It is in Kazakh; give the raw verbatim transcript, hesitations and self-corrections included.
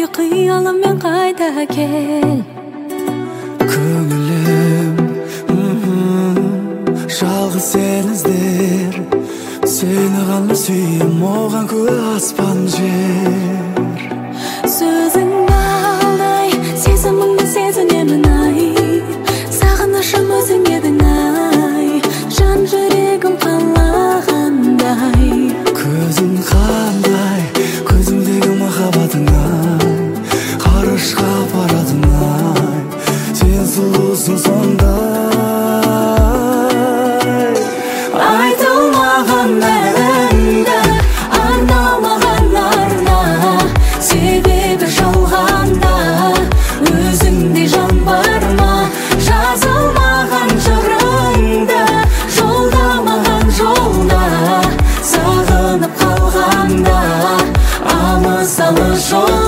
Kıyalımмен қайта кел. Көңілім жалғыз сен іздер, сені ғана сүйем, оған куә аспан жер. Сөзің балдай, сезіміңді сезінемін ай, сағынышым өзің едің ай, жан жүрегім қалағандай. Көзің қандай, көзіңдегі махаббатың ай, қарышқа апарадың ай, сен сұлусың сондай. Айтылмаған әнді арналмаған арна, себебі жалғанда өзіңдей жан бар ма? Жазылмаған жырыңды жолдамаған жолда, сағынып қалғанда алыс алыс жол.